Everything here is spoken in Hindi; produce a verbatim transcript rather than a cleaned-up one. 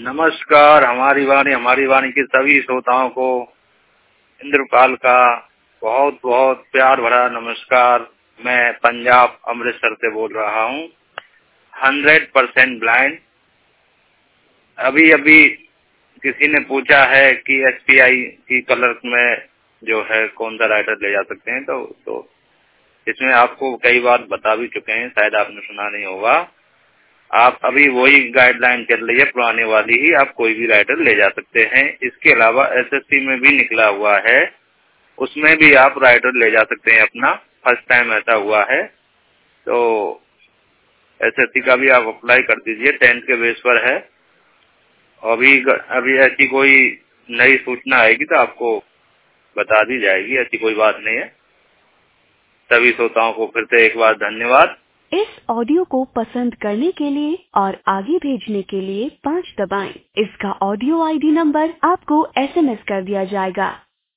नमस्कार। हमारी वाणी हमारी वाणी के सभी श्रोताओं को इंद्रपाल का बहुत बहुत प्यार भरा नमस्कार। मैं पंजाब अमृतसर से बोल रहा हूँ। Hundred percent blind. अभी अभी किसी ने पूछा है कि एसपीआई की कलर में जो है कौन सा राइडर ले जा सकते हैं, तो, तो इसमें आपको कई बार बता भी चुके हैं, शायद आपने सुना नहीं होगा। आप अभी वही गाइडलाइन चल रही है पुराने वाली ही, आप कोई भी राइडर ले जा सकते हैं। इसके अलावा एसएससी में भी निकला हुआ है, उसमें भी आप राइडर ले जा सकते हैं अपना। फर्स्ट टाइम ऐसा हुआ है, तो एसएससी का भी आप अप्लाई कर दीजिए, टेंथ के बेस पर है। अभी अभी ऐसी कोई नई सूचना आएगी तो आपको बता दी जाएगी, ऐसी कोई बात नहीं है। सभी श्रोताओं को फिर से एक बार धन्यवाद। इस ऑडियो को पसंद करने के लिए और आगे भेजने के लिए पाँच दबाएं। इसका ऑडियो आईडी नंबर आपको एसएमएस कर दिया जाएगा।